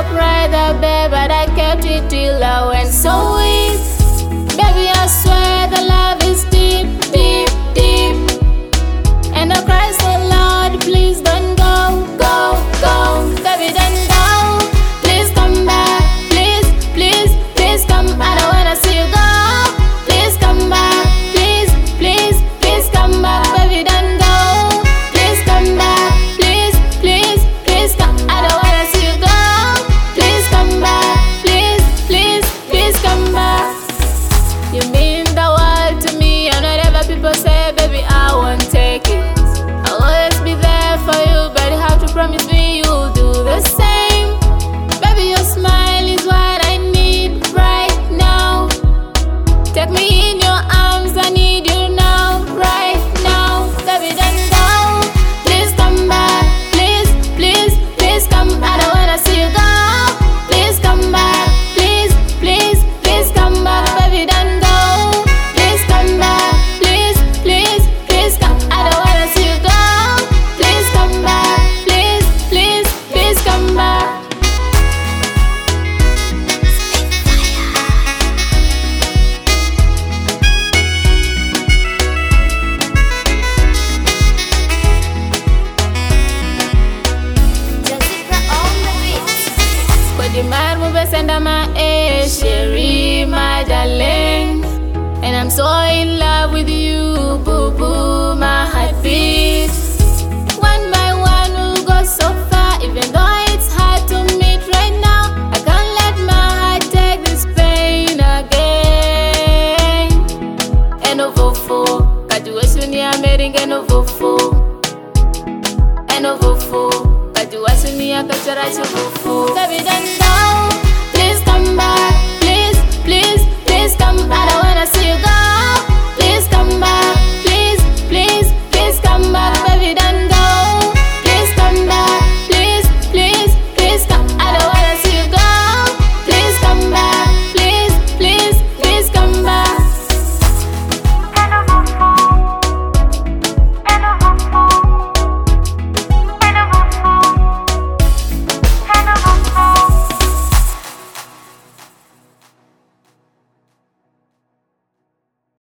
right up there, but I kept it till I went so weak. Baby, I swear the love is deep, deep, deep. And I cry so loud, please don't go, go, go. Baby, don't go. Please come back, please, please, please come. I don't wanna see you go. Please come back, please, please, please come back. Baby, don't go. Please come back, please, please, please come. I don't wanna see you go. Please come back, please, please, please come back. You mean the world to me, and whatever people say, baby, I won't take it. I'll always be there for you, but you have to promise me you'll do the same. Baby, your smile is what I need right now. Take me in your arms, I need you now, right now. Baby, don't go. Please come back, please, please, please come. I don't wanna see you go. Please come back, please, please, please come back. Baby, don't go. Please come back, please, please, please come. I don't wanna see you go. Please come back, please, please, please come back. But the man will be sending my Sherry, my darling. And I'm so in love with you, boo boo, my heart beats. One by one we'll go so far, even though it's hard to meet right now. I can't let my heart take this pain again. Enovofo, katuwasuni amering enovofo. Enovofo, katuwasuni akachara chufofo. Baby, don't go. Please come back, please, please, please come. I don't wanna see you go. Please come back,